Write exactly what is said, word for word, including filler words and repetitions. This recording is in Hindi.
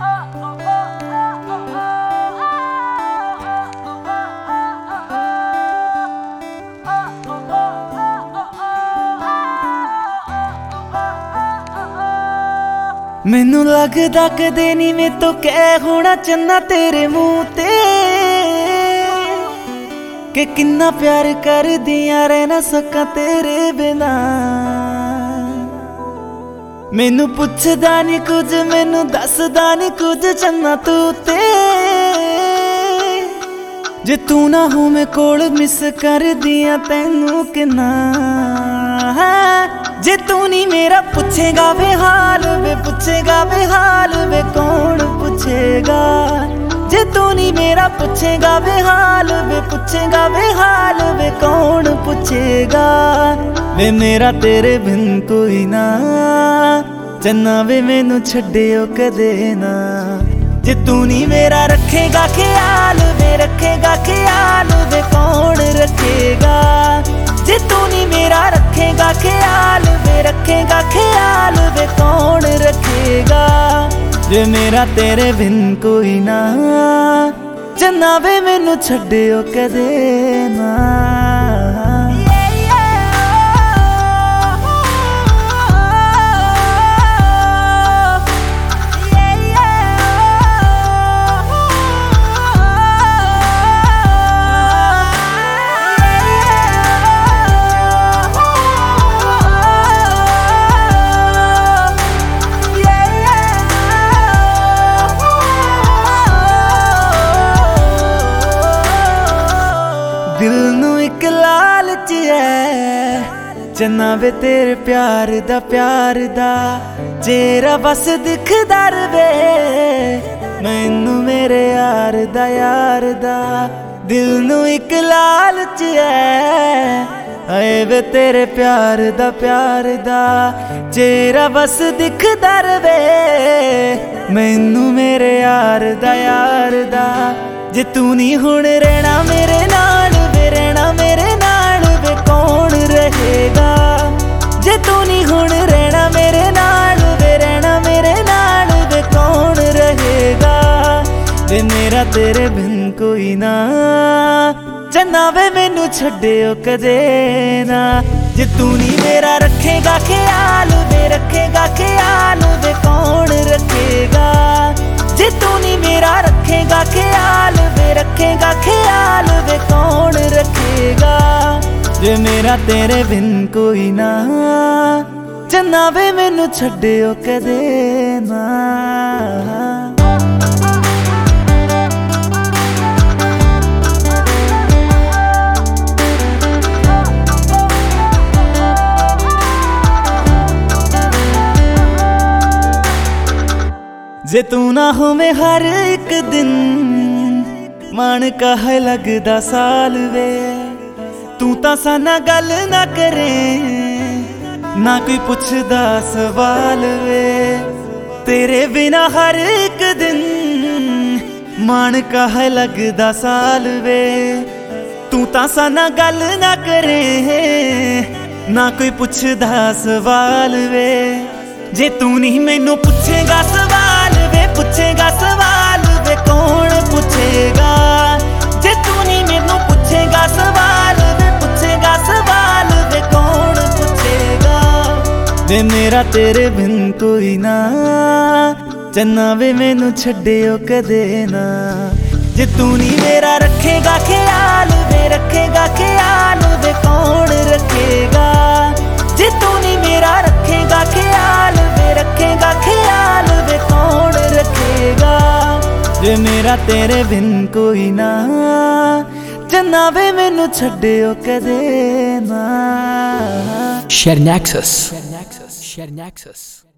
मैनू लगदा कदे नी मैं तो कह होना चन्ना तेरे मुंह ते कि किन्ना प्यार कर दिया रह ना सका तेरे बिना। मैनू पुछदा नी कुछ मैनू दसदा नी कुछ चन्ना तू ते जे तू ना हो मैं कोल मिस कर दिया तैनू किन्ना। जे तू नहीं मेरा पूछेगा वे हाल वे पूछेगा वे हाल वे कौन पूछेगा। जे तू नहीं मेरा पूछेगा वे हाल वे पूछेगा वे हाल वे कौन पूछेगा। वे मेरा तेरे बिन कोई ना चन्ना वे मैनू छड्डियो कदे ना। जे तू नहीं मेरा रखेगा ख्याल वे रखेगा ख्याल वे कौन रखेगा। जे तू नहीं मेरा रखेगा ख्याल वे रखेगा ख्याल वे कौन रखेगा। जे मेरा तेरे बिन कोई ना चन्ना वे मैनू छड्डियो कदे ना। दिल नू एक लालच है चन्ना वे तेरे प्यार दा प्यार दा चेहरा बस दिखदा रवे मैनू मेरे यार दा यार दा। दिल नू एक लालच है आए वे तेरे प्यार दा प्यार दा चेहरा बस दिखदा रवे मैनू मेरे यार दा यार दा। जे तू नहीं हुण रहना मेरे नाल वे रहना मेरे नाल वे कौन रहेगा। जे तू नहीं हुण रहना मेरे नाल वे रहना मेरे नाल वे कौन रहेगा। वे मेरा तेरे बिन कोई ना चन्ना वे मैनू छड्डियो कदे ना। जे तू नहीं मेरा रखेगा ख्याल वे रखेगा ख्याल वे कौन रखेगा। जे तू नहीं मेरा रखेगा ख्याल वे रखेगा ख्याल वे कौन रखेगा। जे मेरा तेरे बिन कोई ना चन्ना वे मैनू छड्डियो कदे ना। जे तू ना हो मैं हर एक दिन मन कह लगदा साल वे। तू ता साना गल ना करे ना कोई पुछदा सवाल वे। तेरे बिना हर एक दिन मन कह लगदा साल वे। तू ता साना गल ना करे ना कोई पुछदा सवाल वे। जे तू नहीं मैनू पूछेगा सवाल वे पूछेगा सवाल वे कौन पूछेगा। जे तू नहीं मैनू पूछेगा सवाल वे पूछेगा सवाल वे कौन पूछेगा। वे मेरा तेरे बिन कोई ना चन्ना वे मैनू छड्डियो कदे ना। जे तू नहीं मेरा रखेगा ख्याल वे रखेगा ख्याल वे कौन रखेगा। जे तू नहीं मेरा रखेगा ख्याल वे रखेगा ख्याल वे कौन रखेगा। जे मेरा तेरे बिन कोई ना चन्ना वे मैनू छड्डियो कदे ना। Share Nexus. Share Nexus. Share Nexus.